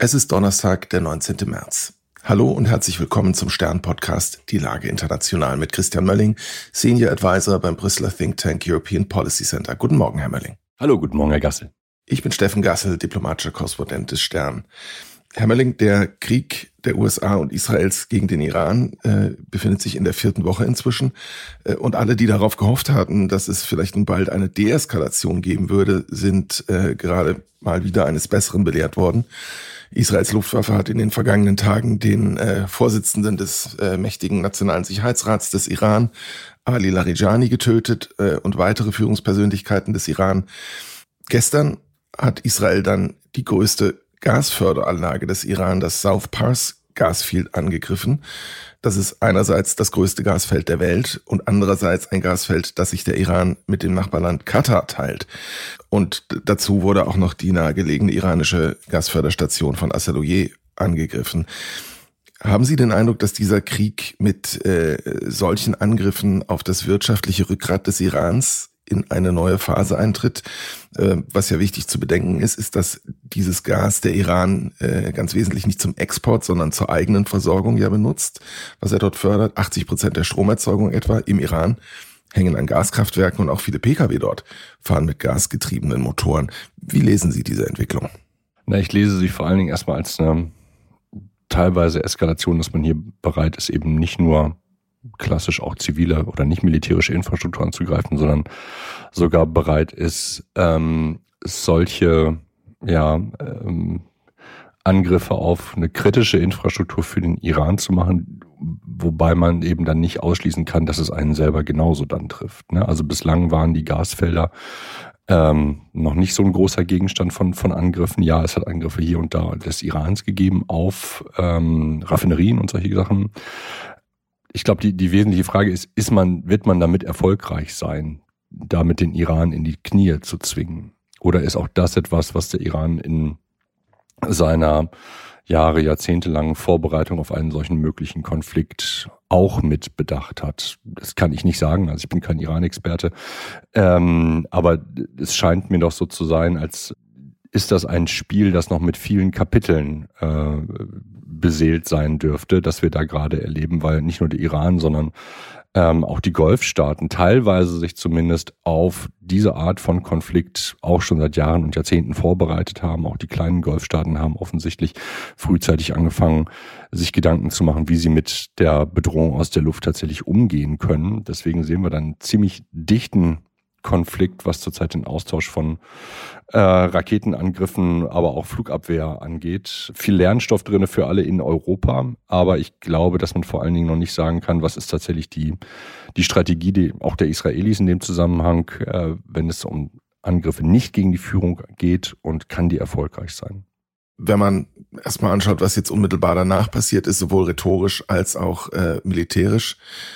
Es ist Donnerstag, der 19. März. Hallo und herzlich willkommen zum Stern-Podcast Die Lage international mit Christian Mölling, Senior Advisor beim Brüsseler Think Tank European Policy Center. Guten Morgen, Herr Mölling. Hallo, guten Morgen, Herr Gassel. Ich bin Steffen Gassel, diplomatischer Korrespondent des Stern. Herr Mölling, der Krieg der USA und Israels gegen den Iran befindet sich in der 4. Woche inzwischen. Und alle, die darauf gehofft hatten, dass es vielleicht nun bald eine Deeskalation geben würde, sind gerade mal wieder eines Besseren belehrt worden. Israels Luftwaffe hat in den vergangenen Tagen den Vorsitzenden des mächtigen Nationalen Sicherheitsrats des Iran, Ali Larijani, getötet und weitere Führungspersönlichkeiten des Iran. Gestern hat Israel dann die größte Gasförderanlage des Iran, das South Pars Gasfield, angegriffen. Das ist einerseits das größte Gasfeld der Welt und andererseits ein Gasfeld, das sich der Iran mit dem Nachbarland Katar teilt. Und dazu wurde auch noch die nahegelegene iranische Gasförderstation von Assalouye angegriffen. Haben Sie den Eindruck, dass dieser Krieg mit solchen Angriffen auf das wirtschaftliche Rückgrat des Irans in eine neue Phase eintritt? Was ja wichtig zu bedenken ist, dass dieses Gas der Iran ganz wesentlich nicht zum Export, sondern zur eigenen Versorgung ja benutzt, was er dort fördert. 80% der Stromerzeugung etwa im Iran hängen an Gaskraftwerken und auch viele Pkw dort fahren mit gasgetriebenen Motoren. Wie lesen Sie diese Entwicklung? Ich lese sie vor allen Dingen erstmal als eine teilweise Eskalation, dass man hier bereit ist, eben nicht nur klassisch auch zivile oder nicht militärische Infrastruktur anzugreifen, sondern sogar bereit ist, solche Angriffe auf eine kritische Infrastruktur für den Iran zu machen, wobei man eben dann nicht ausschließen kann, dass es einen selber genauso dann trifft. Also bislang waren die Gasfelder noch nicht so ein großer Gegenstand von Angriffen. Ja, es hat Angriffe hier und da des Irans gegeben auf Raffinerien und solche Sachen. Ich glaube, die wesentliche Frage ist, wird man damit erfolgreich sein, damit den Iran in die Knie zu zwingen? Oder ist auch das etwas, was der Iran in seiner jahrzehntelangen Vorbereitung auf einen solchen möglichen Konflikt auch mit bedacht hat? Das kann ich nicht sagen, also ich bin kein Iran-Experte, aber es scheint mir doch so zu sein, als ist das ein Spiel, das noch mit vielen Kapiteln beseelt sein dürfte, das wir da gerade erleben, weil nicht nur der Iran, sondern auch die Golfstaaten teilweise sich zumindest auf diese Art von Konflikt auch schon seit Jahren und Jahrzehnten vorbereitet haben. Auch die kleinen Golfstaaten haben offensichtlich frühzeitig angefangen, sich Gedanken zu machen, wie sie mit der Bedrohung aus der Luft tatsächlich umgehen können. Deswegen sehen wir dann einen ziemlich dichten Konflikt, was zurzeit den Austausch von Raketenangriffen, aber auch Flugabwehr angeht. Viel Lernstoff drin für alle in Europa, aber ich glaube, dass man vor allen Dingen noch nicht sagen kann, was ist tatsächlich die Strategie auch der Israelis in dem Zusammenhang, wenn es um Angriffe nicht gegen die Führung geht, und kann die erfolgreich sein. Wenn man erstmal anschaut, was jetzt unmittelbar danach passiert ist, sowohl rhetorisch als auch militärisch,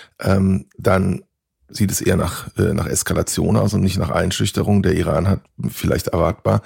dann sieht es eher nach Eskalation aus und nicht nach Einschüchterung. Der Iran hat vielleicht erwartbar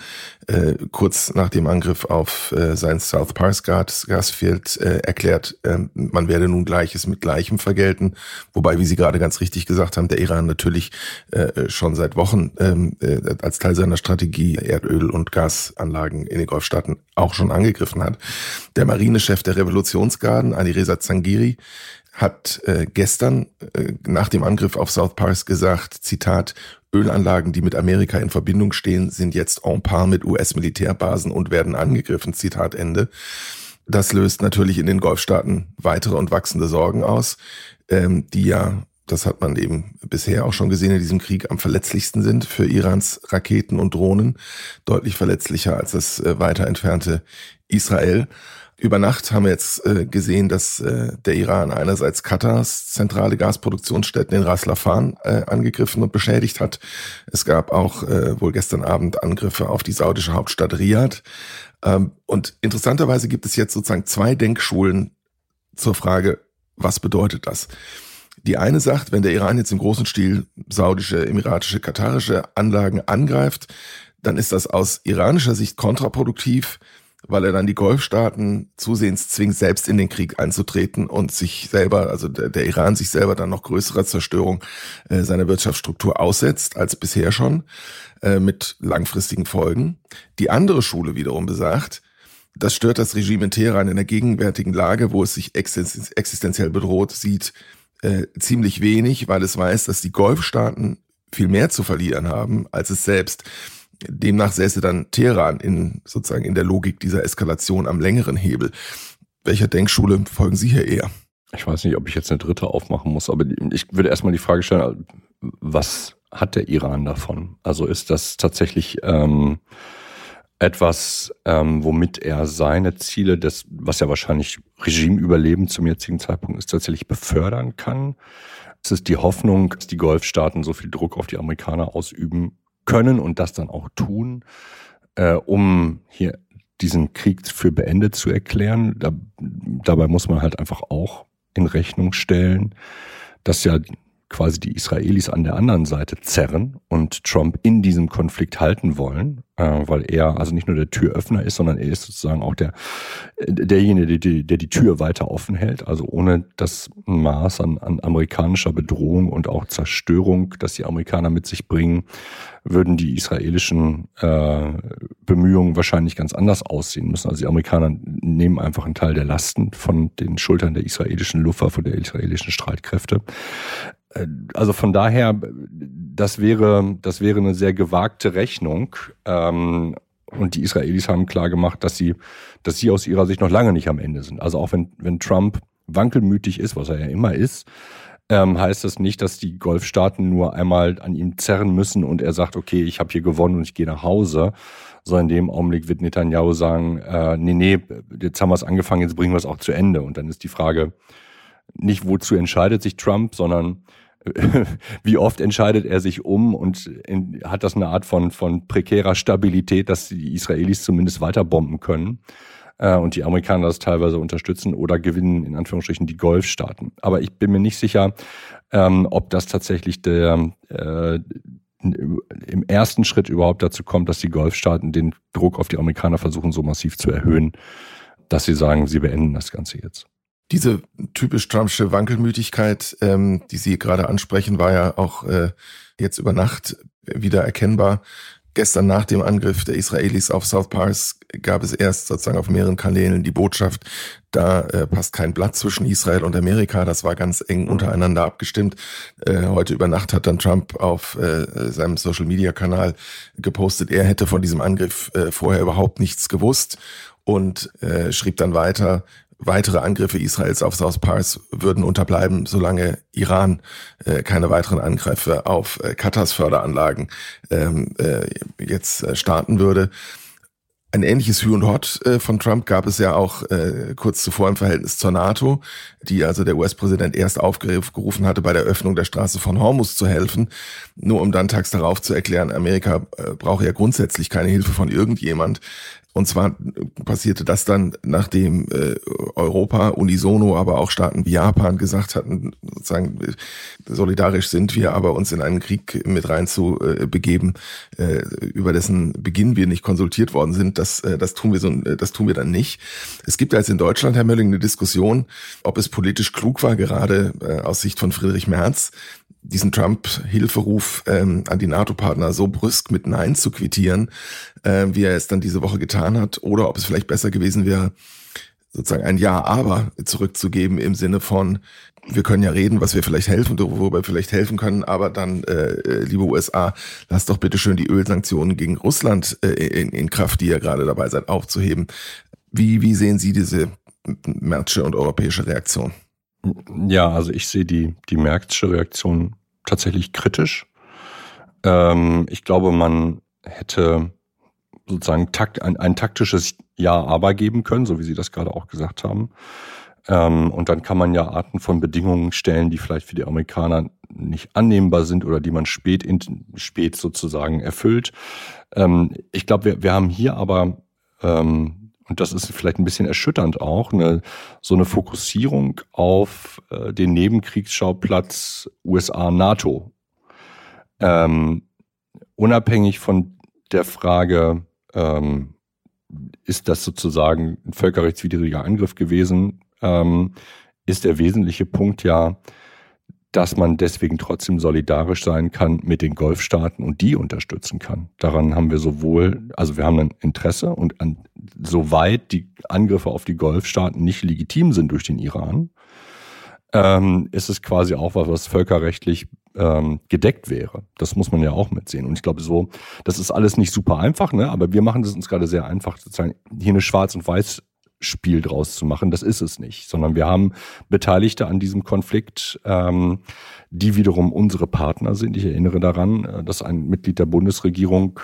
kurz nach dem Angriff auf sein South Pars Gasfield erklärt, man werde nun Gleiches mit Gleichem vergelten. Wobei, wie Sie gerade ganz richtig gesagt haben, der Iran natürlich schon seit Wochen als Teil seiner Strategie Erdöl- und Gasanlagen in den Golfstaaten auch schon angegriffen hat. Der Marinechef der Revolutionsgarden, Ali Reza Zangiri, hat gestern nach dem Angriff auf South Pars gesagt, Zitat, Ölanlagen, die mit Amerika in Verbindung stehen, sind jetzt en par mit US-Militärbasen und werden angegriffen, Zitat Ende. Das löst natürlich in den Golfstaaten weitere und wachsende Sorgen aus, die ja, das hat man eben bisher auch schon gesehen in diesem Krieg, am verletzlichsten sind für Irans Raketen und Drohnen, deutlich verletzlicher als das weiter entfernte Israel. Über Nacht haben wir jetzt gesehen, dass der Iran einerseits Katars zentrale Gasproduktionsstätten in Ras Laffan angegriffen und beschädigt hat. Es gab auch wohl gestern Abend Angriffe auf die saudische Hauptstadt Riyadh. Und interessanterweise gibt es jetzt sozusagen zwei Denkschulen zur Frage, was bedeutet das? Die eine sagt, wenn der Iran jetzt im großen Stil saudische, emiratische, katarische Anlagen angreift, dann ist das aus iranischer Sicht kontraproduktiv, weil er dann die Golfstaaten zusehends zwingt, selbst in den Krieg einzutreten und sich selber, also der Iran sich selber dann noch größerer Zerstörung seiner Wirtschaftsstruktur aussetzt als bisher schon, mit langfristigen Folgen. Die andere Schule wiederum besagt, Das stört das Regime in Teheran in der gegenwärtigen Lage, wo es sich existenziell bedroht sieht, ziemlich wenig, weil es weiß, dass die Golfstaaten viel mehr zu verlieren haben als es selbst. Demnach säße dann Teheran sozusagen in der Logik dieser Eskalation am längeren Hebel. Welcher Denkschule folgen Sie hier eher? Ich weiß nicht, ob ich jetzt eine dritte aufmachen muss, aber ich würde erstmal die Frage stellen, was hat der Iran davon? Also ist das tatsächlich etwas, womit er seine Ziele, was ja wahrscheinlich Regimeüberleben zum jetzigen Zeitpunkt ist, tatsächlich befördern kann? Es ist die Hoffnung, dass die Golfstaaten so viel Druck auf die Amerikaner ausüben können und das dann auch tun, um hier diesen Krieg für beendet zu erklären. Dabei muss man halt einfach auch in Rechnung stellen, dass ja quasi die Israelis an der anderen Seite zerren und Trump in diesem Konflikt halten wollen, weil er also nicht nur der Türöffner ist, sondern er ist sozusagen auch derjenige, der die Tür weiter offen hält. Also ohne das Maß an amerikanischer Bedrohung und auch Zerstörung, das die Amerikaner mit sich bringen, würden die israelischen Bemühungen wahrscheinlich ganz anders aussehen müssen. Also die Amerikaner nehmen einfach einen Teil der Lasten von den Schultern der israelischen Luftwaffe, der israelischen Streitkräfte. Also von daher, das wäre eine sehr gewagte Rechnung. Und die Israelis haben klar gemacht, dass sie aus ihrer Sicht noch lange nicht am Ende sind. Also auch wenn Trump wankelmütig ist, was er ja immer ist, heißt das nicht, dass die Golfstaaten nur einmal an ihm zerren müssen und er sagt, okay, ich habe hier gewonnen und ich gehe nach Hause. Sondern in dem Augenblick wird Netanyahu sagen, nee, jetzt haben wir es angefangen, jetzt bringen wir es auch zu Ende. Und dann ist die Frage nicht, wozu entscheidet sich Trump, sondern wie oft entscheidet er sich und hat das eine Art von prekärer Stabilität, dass die Israelis zumindest weiter bomben können und die Amerikaner das teilweise unterstützen oder gewinnen in Anführungsstrichen die Golfstaaten. Aber ich bin mir nicht sicher, ob das tatsächlich im ersten Schritt überhaupt dazu kommt, dass die Golfstaaten den Druck auf die Amerikaner versuchen, so massiv zu erhöhen, dass sie sagen, sie beenden das Ganze jetzt. Diese typisch Trumpsche Wankelmütigkeit, die Sie gerade ansprechen, war ja auch jetzt über Nacht wieder erkennbar. Gestern nach dem Angriff der Israelis auf South Pars gab es erst sozusagen auf mehreren Kanälen die Botschaft, da passt kein Blatt zwischen Israel und Amerika. Das war ganz eng untereinander abgestimmt. Heute über Nacht hat dann Trump auf seinem Social-Media-Kanal gepostet, er hätte von diesem Angriff vorher überhaupt nichts gewusst und schrieb dann weiter, weitere Angriffe Israels auf South Pars würden unterbleiben, solange Iran keine weiteren Angriffe auf Katars Förderanlagen jetzt starten würde. Ein ähnliches Hü und Hott von Trump gab es ja auch kurz zuvor im Verhältnis zur NATO, die also der US-Präsident erst aufgerufen hatte, bei der Öffnung der Straße von Hormuz zu helfen, nur um dann tags darauf zu erklären, Amerika brauche ja grundsätzlich keine Hilfe von irgendjemand. Und zwar passierte das dann, nachdem Europa unisono, aber auch Staaten wie Japan gesagt hatten, sozusagen solidarisch sind wir, aber uns in einen Krieg mit rein zu begeben, über dessen Beginn wir nicht konsultiert worden sind, das tun wir dann nicht. Es gibt jetzt in Deutschland, Herr Mölling, eine Diskussion, ob es politisch klug war, gerade aus Sicht von Friedrich Merz, diesen Trump-Hilferuf an die NATO-Partner so brüsk mit Nein zu quittieren, wie er es dann diese Woche getan hat, oder ob es vielleicht besser gewesen wäre, sozusagen ein Ja, aber zurückzugeben im Sinne von, wir können ja reden, was wir vielleicht helfen, worüber wir vielleicht helfen können, aber dann, liebe USA, lasst doch bitte schön die Ölsanktionen gegen Russland in Kraft, die ihr gerade dabei seid, aufzuheben. Wie sehen Sie diese Merzsche und europäische Reaktion? Ja, also ich sehe die Merzsche Reaktion tatsächlich kritisch. Ich glaube, man hätte sozusagen ein taktisches Ja, aber geben können, so wie Sie das gerade auch gesagt haben. Und dann kann man ja Arten von Bedingungen stellen, die vielleicht für die Amerikaner nicht annehmbar sind oder die man spät sozusagen erfüllt. Ich glaube, wir haben hier aber und das ist vielleicht ein bisschen erschütternd auch, so eine Fokussierung auf den Nebenkriegsschauplatz USA-NATO. Unabhängig von der Frage, ist das sozusagen ein völkerrechtswidriger Angriff gewesen, ist der wesentliche Punkt ja, dass man deswegen trotzdem solidarisch sein kann mit den Golfstaaten und die unterstützen kann. Daran haben wir wir haben ein Interesse und soweit die Angriffe auf die Golfstaaten nicht legitim sind durch den Iran, ist es quasi auch was völkerrechtlich gedeckt wäre. Das muss man ja auch mitsehen. Und ich glaube das ist alles nicht super einfach, ne? Aber wir machen es uns gerade sehr einfach, sozusagen hier eine Schwarz- und Weiß-Spiel draus zu machen. Das ist es nicht, sondern wir haben Beteiligte an diesem Konflikt, die wiederum unsere Partner sind. Ich erinnere daran, dass ein Mitglied der Bundesregierung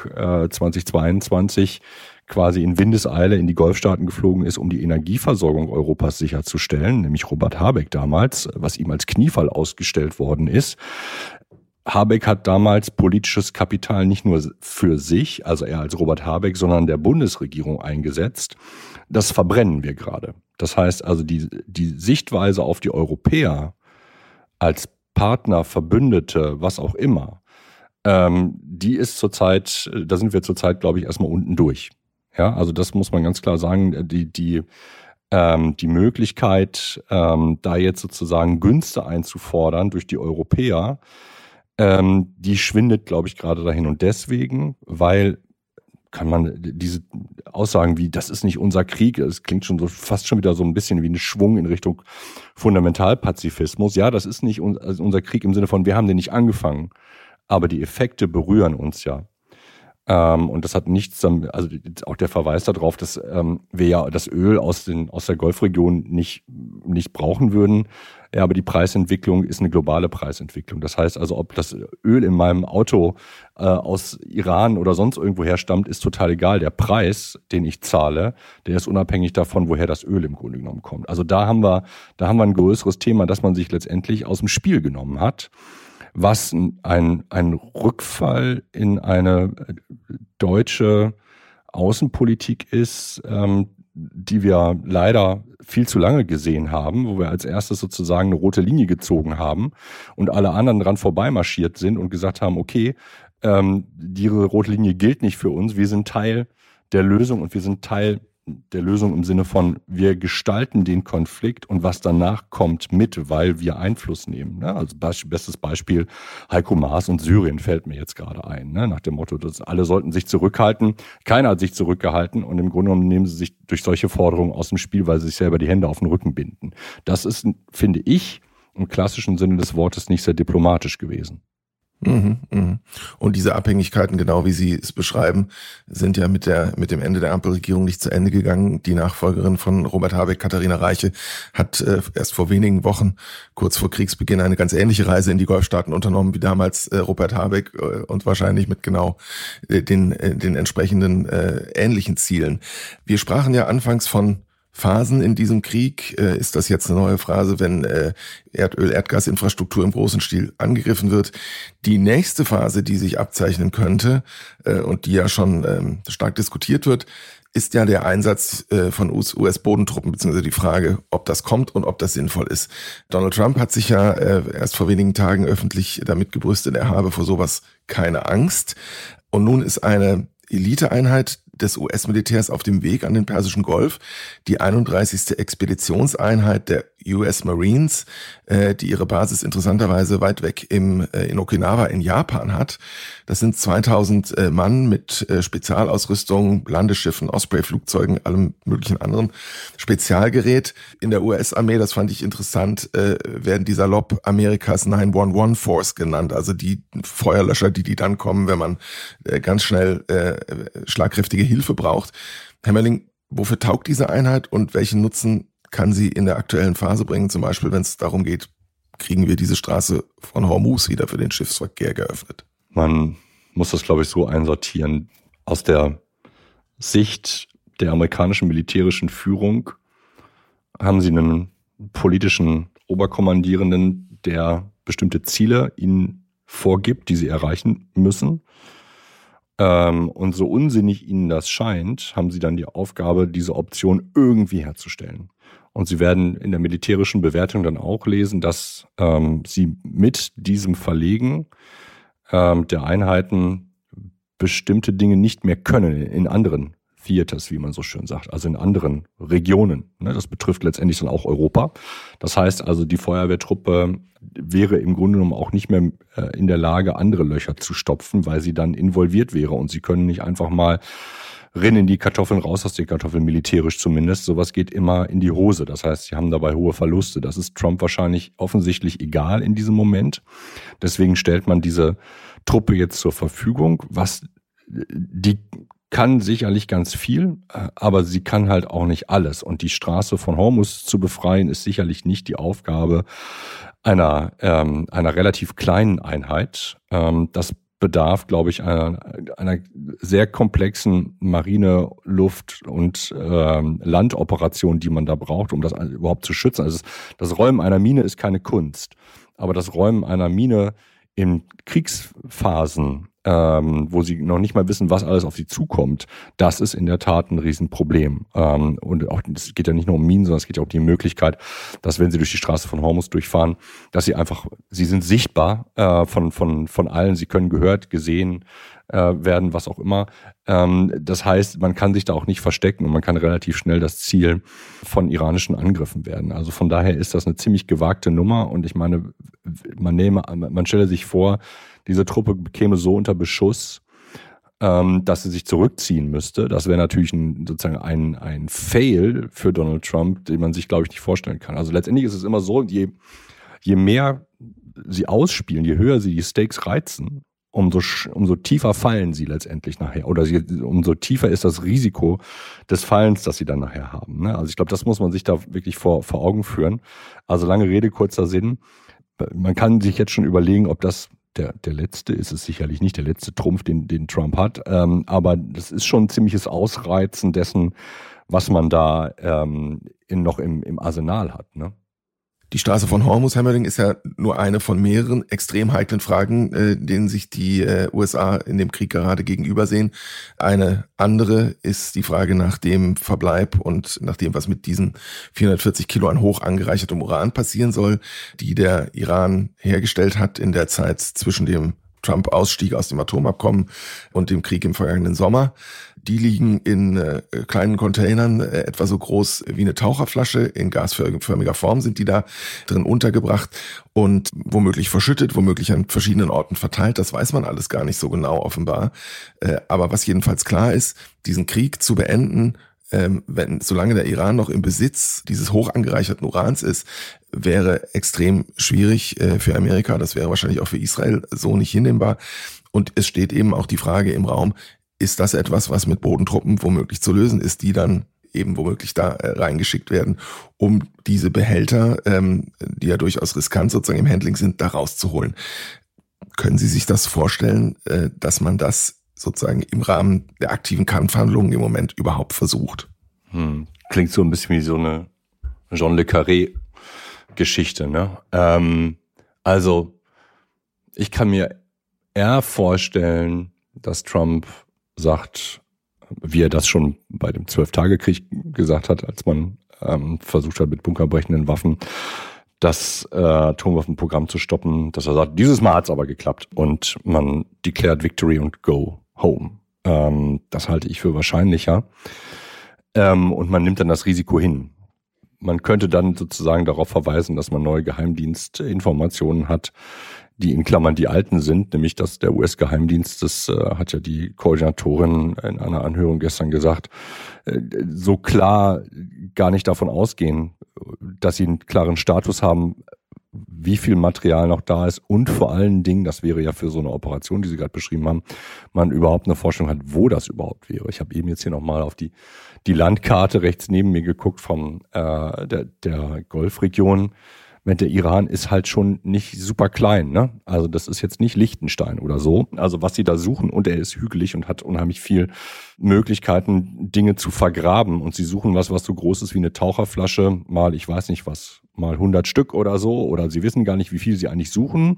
2022 quasi in Windeseile in die Golfstaaten geflogen ist, um die Energieversorgung Europas sicherzustellen, nämlich Robert Habeck damals, was ihm als Kniefall ausgestellt worden ist. Habeck hat damals politisches Kapital nicht nur für sich, also er als Robert Habeck, sondern der Bundesregierung eingesetzt. Das verbrennen wir gerade. Das heißt also, die Sichtweise auf die Europäer als Partner, Verbündete, was auch immer, die ist zurzeit, da sind wir zurzeit, glaube ich, erstmal unten durch. Ja, also das muss man ganz klar sagen. Die Möglichkeit, da jetzt sozusagen Günste einzufordern durch die Europäer, die schwindet, glaube ich, gerade dahin. Und deswegen, weil kann man diese Aussagen wie, das ist nicht unser Krieg, es klingt schon so fast schon wieder so ein bisschen wie ein Schwung in Richtung Fundamentalpazifismus. Ja, das ist nicht unser Krieg im Sinne von, wir haben den nicht angefangen, aber die Effekte berühren uns ja. Und das hat nichts, also auch der Verweis darauf, dass wir ja das Öl aus der Golfregion nicht brauchen würden. Ja, aber die Preisentwicklung ist eine globale Preisentwicklung. Das heißt also, ob das Öl in meinem Auto aus Iran oder sonst irgendwo herstammt, ist total egal. Der Preis, den ich zahle, der ist unabhängig davon, woher das Öl im Grunde genommen kommt. Also da haben wir ein größeres Thema, das man sich letztendlich aus dem Spiel genommen hat, was ein Rückfall in eine deutsche Außenpolitik ist, die wir leider viel zu lange gesehen haben, wo wir als erstes sozusagen eine rote Linie gezogen haben und alle anderen dran vorbeimarschiert sind und gesagt haben, okay, die rote Linie gilt nicht für uns, wir sind Teil der Lösung und wir sind Teil der Lösung im Sinne von, wir gestalten den Konflikt und was danach kommt mit, weil wir Einfluss nehmen. Ne? Also bestes Beispiel, Heiko Maas und Syrien fällt mir jetzt gerade ein. Ne? Nach dem Motto, dass alle sollten sich zurückhalten. Keiner hat sich zurückgehalten und im Grunde genommen nehmen sie sich durch solche Forderungen aus dem Spiel, weil sie sich selber die Hände auf den Rücken binden. Das ist, finde ich, im klassischen Sinne des Wortes nicht sehr diplomatisch gewesen. Und diese Abhängigkeiten, genau wie Sie es beschreiben, sind ja mit dem Ende der Ampelregierung nicht zu Ende gegangen. Die Nachfolgerin von Robert Habeck, Katharina Reiche, hat erst vor wenigen Wochen, kurz vor Kriegsbeginn, eine ganz ähnliche Reise in die Golfstaaten unternommen wie damals Robert Habeck und wahrscheinlich mit genau den entsprechenden ähnlichen Zielen. Wir sprachen ja anfangs von Phasen in diesem Krieg. Ist das jetzt eine neue Phase, wenn Erdgasinfrastruktur im großen Stil angegriffen wird? Die nächste Phase, die sich abzeichnen könnte und die ja schon stark diskutiert wird, ist ja der Einsatz von US-Bodentruppen, beziehungsweise die Frage, ob das kommt und ob das sinnvoll ist. Donald Trump hat sich ja erst vor wenigen Tagen öffentlich damit gebrüstet, er habe vor sowas keine Angst. Und nun ist eine Eliteeinheit des US-Militärs auf dem Weg an den Persischen Golf, die 31. Expeditionseinheit der US Marines, die ihre Basis interessanterweise weit weg in Okinawa in Japan hat. Das sind 2000 Mann mit Spezialausrüstung, Landeschiffen, Osprey-Flugzeugen, allem möglichen anderen Spezialgerät. In der US-Armee, das fand ich interessant, werden die salopp Amerikas 911 Force genannt, also die Feuerlöscher, die dann kommen, wenn man ganz schnell schlagkräftige Hilfe braucht. Herr Mölling, wofür taugt diese Einheit und welchen Nutzen kann sie in der aktuellen Phase bringen? Zum Beispiel, wenn es darum geht, kriegen wir diese Straße von Hormuz wieder für den Schiffsverkehr geöffnet? Man muss das, glaube ich, so einsortieren. Aus der Sicht der amerikanischen militärischen Führung haben sie einen politischen Oberkommandierenden, der bestimmte Ziele ihnen vorgibt, die sie erreichen müssen. Und so unsinnig ihnen das scheint, haben sie dann die Aufgabe, diese Option irgendwie herzustellen. Und Sie werden in der militärischen Bewertung dann auch lesen, dass Sie mit diesem Verlegen der Einheiten bestimmte Dinge nicht mehr können in anderen Theaters, wie man so schön sagt, also in anderen Regionen. Das betrifft letztendlich dann auch Europa. Das heißt also, die Feuerwehrtruppe wäre im Grunde genommen auch nicht mehr in der Lage, andere Löcher zu stopfen, weil sie dann involviert wäre. Und sie können nicht einfach mal rinnen die Kartoffeln raus aus den Kartoffeln, militärisch zumindest. Sowas geht immer in die Hose. Das heißt, sie haben dabei hohe Verluste. Das ist Trump wahrscheinlich offensichtlich egal in diesem Moment. Deswegen stellt man diese Truppe jetzt zur Verfügung. Die kann sicherlich ganz viel, aber sie kann halt auch nicht alles. Und die Straße von Hormuz zu befreien, ist sicherlich nicht die Aufgabe einer relativ kleinen Einheit. Das bedarf, glaube ich, einer sehr komplexen Marine-, Luft- und Landoperation, die man da braucht, um das überhaupt zu schützen. Also das Räumen einer Mine ist keine Kunst, aber das Räumen einer Mine in Kriegsphasen, wo sie noch nicht mal wissen, was alles auf sie zukommt, das ist in der Tat ein Riesenproblem. Und auch, es geht ja nicht nur um Minen, sondern es geht ja auch um die Möglichkeit, dass, wenn sie durch die Straße von Hormuz durchfahren, dass sie sind sichtbar von allen, sie können gehört, gesehen werden, was auch immer. Das heißt, man kann sich da auch nicht verstecken und man kann relativ schnell das Ziel von iranischen Angriffen werden. Also von daher ist das eine ziemlich gewagte Nummer und ich meine, man stelle sich vor, diese Truppe bekäme so unter Beschuss, dass sie sich zurückziehen müsste. Das wäre natürlich sozusagen ein Fail für Donald Trump, den man sich, glaube ich, nicht vorstellen kann. Also letztendlich ist es immer so, je mehr sie ausspielen, je höher sie die Stakes reizen, umso tiefer fallen sie letztendlich nachher. Oder umso tiefer ist das Risiko des Fallens, das sie dann nachher haben. Ne? Also ich glaube, das muss man sich da wirklich vor Augen führen. Also lange Rede, kurzer Sinn. Man kann sich jetzt schon überlegen, ob das der letzte ist es sicherlich nicht, der letzte Trumpf, den Trump hat. Aber das ist schon ein ziemliches Ausreizen dessen, was man da noch im Arsenal hat. Ne? Die Straße von Hormuz, Herr ist ja nur eine von mehreren extrem heiklen Fragen, denen sich die USA in dem Krieg gerade gegenübersehen. Eine andere ist die Frage nach dem Verbleib und nach dem, was mit diesen 440 Kilo an hoch angereichertem Uran passieren soll, die der Iran hergestellt hat in der Zeit zwischen dem Trump-Ausstieg aus dem Atomabkommen und dem Krieg im vergangenen Sommer. Die liegen in kleinen Containern, etwa so groß wie eine Taucherflasche. In gasförmiger Form sind die da drin untergebracht und womöglich verschüttet, womöglich an verschiedenen Orten verteilt. Das weiß man alles gar nicht so genau offenbar. Aber was jedenfalls klar ist, diesen Krieg zu beenden, solange der Iran noch im Besitz dieses hoch angereicherten Urans ist, wäre extrem schwierig für Amerika. Das wäre wahrscheinlich auch für Israel so nicht hinnehmbar. Und es steht eben auch die Frage im Raum, ist das etwas, was mit Bodentruppen womöglich zu lösen ist, die dann eben womöglich da reingeschickt werden, um diese Behälter, die ja durchaus riskant sozusagen im Handling sind, da rauszuholen. Können Sie sich das vorstellen, dass man das sozusagen im Rahmen der aktiven Kampfhandlungen im Moment überhaupt versucht? Klingt so ein bisschen wie so eine Jean le Carré-Geschichte, ne? Also, ich kann mir eher vorstellen, dass Trump sagt, wie er das schon bei dem 12-Tage-Krieg gesagt hat, als man versucht hat, mit bunkerbrechenden Waffen das Atomwaffenprogramm zu stoppen, dass er sagt, dieses Mal hat's aber geklappt und man declared victory und go home. Das halte ich für wahrscheinlicher. Und man nimmt dann das Risiko hin. Man könnte dann sozusagen darauf verweisen, dass man neue Geheimdienstinformationen hat, die in Klammern die alten sind, nämlich dass der US-Geheimdienst, das hat ja die Koordinatorin in einer Anhörung gestern gesagt, so klar gar nicht davon ausgehen, dass sie einen klaren Status haben, wie viel Material noch da ist und vor allen Dingen, das wäre ja für so eine Operation, die Sie gerade beschrieben haben, man überhaupt eine Vorstellung hat, wo das überhaupt wäre. Ich habe eben jetzt hier nochmal auf die Landkarte rechts neben mir geguckt von der Golfregion. Der Iran ist halt schon nicht super klein, ne? Also das ist jetzt nicht Liechtenstein oder so. Also was sie da suchen, und er ist hügelig und hat unheimlich viel Möglichkeiten, Dinge zu vergraben. Und sie suchen was so groß ist wie eine Taucherflasche, mal ich weiß nicht was, mal 100 Stück oder so. Oder sie wissen gar nicht, wie viel sie eigentlich suchen.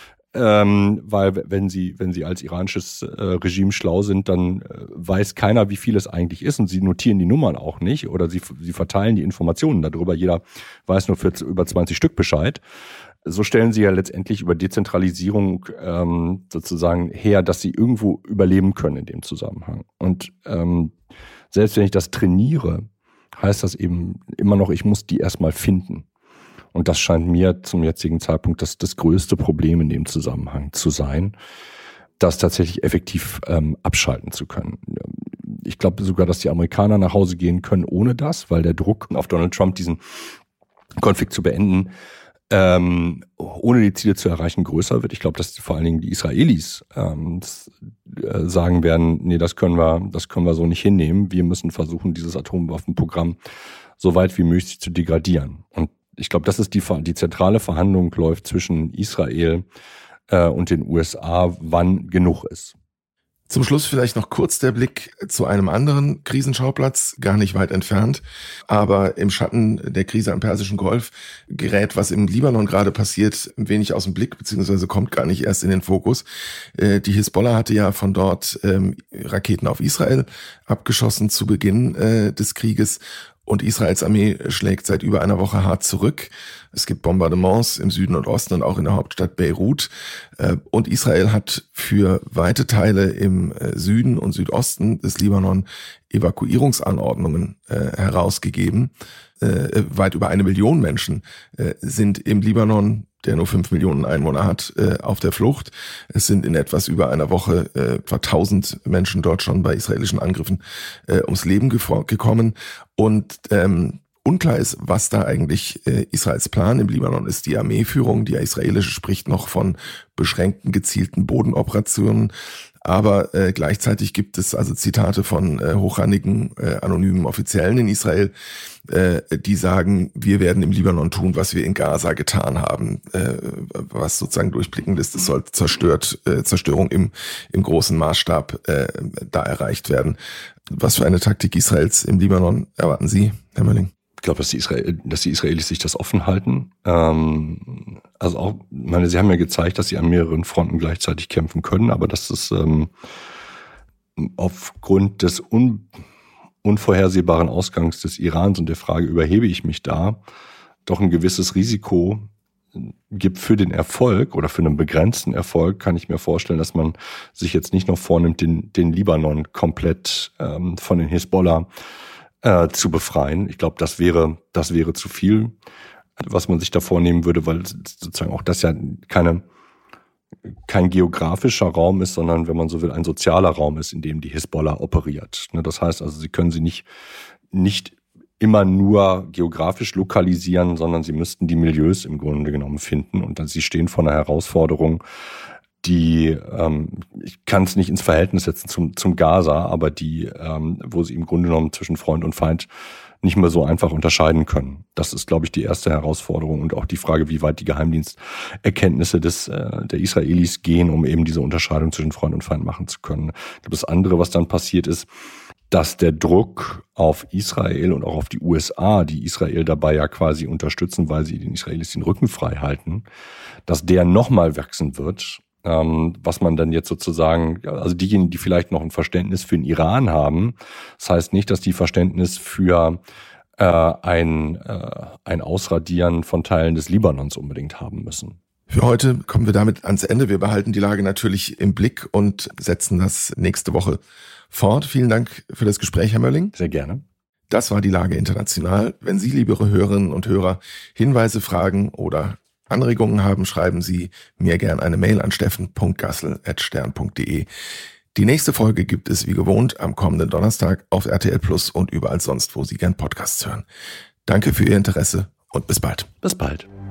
Weil wenn sie als iranisches Regime schlau sind, dann weiß keiner, wie viel es eigentlich ist und sie notieren die Nummern auch nicht oder sie verteilen die Informationen darüber. Jeder weiß nur für über 20 Stück Bescheid. So stellen sie ja letztendlich über Dezentralisierung sozusagen her, dass sie irgendwo überleben können in dem Zusammenhang. Und selbst wenn ich das trainiere, heißt das eben immer noch, ich muss die erstmal finden. Und das scheint mir zum jetzigen Zeitpunkt das größte Problem in dem Zusammenhang zu sein, das tatsächlich effektiv abschalten zu können. Ich glaube sogar, dass die Amerikaner nach Hause gehen können ohne das, weil der Druck auf Donald Trump, diesen Konflikt zu beenden, ohne die Ziele zu erreichen, größer wird. Ich glaube, dass vor allen Dingen die Israelis sagen werden, nee, das können wir so nicht hinnehmen. Wir müssen versuchen, dieses Atomwaffenprogramm so weit wie möglich zu degradieren. Und ich glaube, das ist die zentrale Verhandlung läuft zwischen Israel und den USA, wann genug ist. Zum Schluss vielleicht noch kurz der Blick zu einem anderen Krisenschauplatz, gar nicht weit entfernt, aber im Schatten der Krise am Persischen Golf gerät, was im Libanon gerade passiert, ein wenig aus dem Blick, beziehungsweise kommt gar nicht erst in den Fokus. Die Hisbollah hatte ja von dort Raketen auf Israel abgeschossen zu Beginn des Krieges. Und Israels Armee schlägt seit über einer Woche hart zurück. Es gibt Bombardements im Süden und Osten und auch in der Hauptstadt Beirut. Und Israel hat für weite Teile im Süden und Südosten des Libanon Evakuierungsanordnungen herausgegeben. Weit über 1 Million Menschen sind im Libanon, der nur 5 Millionen Einwohner hat, auf der Flucht. Es sind in etwas über einer Woche etwa 1000 Menschen dort schon bei israelischen Angriffen ums Leben gekommen. Und unklar ist, was da eigentlich Israels Plan im Libanon ist. Die Armeeführung, die israelische, spricht noch von beschränkten, gezielten Bodenoperationen. Aber gleichzeitig gibt es also Zitate von hochrangigen anonymen Offiziellen in Israel, die sagen, wir werden im Libanon tun, was wir in Gaza getan haben, was sozusagen durchblickend ist. Es soll Zerstörung im großen Maßstab da erreicht werden. Was für eine Taktik Israels im Libanon erwarten Sie, Herr Mölling? Ich glaube, dass die Israelis sich das offen halten. Also auch, sie haben ja gezeigt, dass sie an mehreren Fronten gleichzeitig kämpfen können, aber dass es aufgrund des unvorhersehbaren Ausgangs des Irans und der Frage, überhebe ich mich da, doch ein gewisses Risiko gibt für den Erfolg oder für einen begrenzten Erfolg, kann ich mir vorstellen, dass man sich jetzt nicht noch vornimmt, den Libanon komplett von den Hisbollah zu befreien. Ich glaube, das wäre zu viel, was man sich da vornehmen würde, weil sozusagen auch das ja kein geografischer Raum ist, sondern, wenn man so will, ein sozialer Raum ist, in dem die Hisbollah operiert. Das heißt also, sie können sie nicht immer nur geografisch lokalisieren, sondern sie müssten die Milieus im Grunde genommen finden. Und dann sie stehen vor einer Herausforderung, die, ich kann es nicht ins Verhältnis setzen zum Gaza, aber die, wo sie im Grunde genommen zwischen Freund und Feind nicht mehr so einfach unterscheiden können. Das ist, glaube ich, die erste Herausforderung und auch die Frage, wie weit die Geheimdiensterkenntnisse der Israelis gehen, um eben diese Unterscheidung zwischen Freund und Feind machen zu können. Das andere, was dann passiert ist, dass der Druck auf Israel und auch auf die USA, die Israel dabei ja quasi unterstützen, weil sie den Israelis den Rücken frei halten, dass der nochmal wachsen wird. Was man dann jetzt sozusagen, also diejenigen, die vielleicht noch ein Verständnis für den Iran haben, das heißt nicht, dass die Verständnis für ein Ausradieren von Teilen des Libanons unbedingt haben müssen. Für heute kommen wir damit ans Ende. Wir behalten die Lage natürlich im Blick und setzen das nächste Woche fort. Vielen Dank für das Gespräch, Herr Mölling. Sehr gerne. Das war die Lage international. Wenn Sie, liebe Hörerinnen und Hörer, Hinweise, Fragen oder Anregungen haben, schreiben Sie mir gern eine Mail an steffen.gassel@stern.de. Die nächste Folge gibt es wie gewohnt am kommenden Donnerstag auf RTL Plus und überall sonst, wo Sie gern Podcasts hören. Danke für Ihr Interesse und bis bald. Bis bald.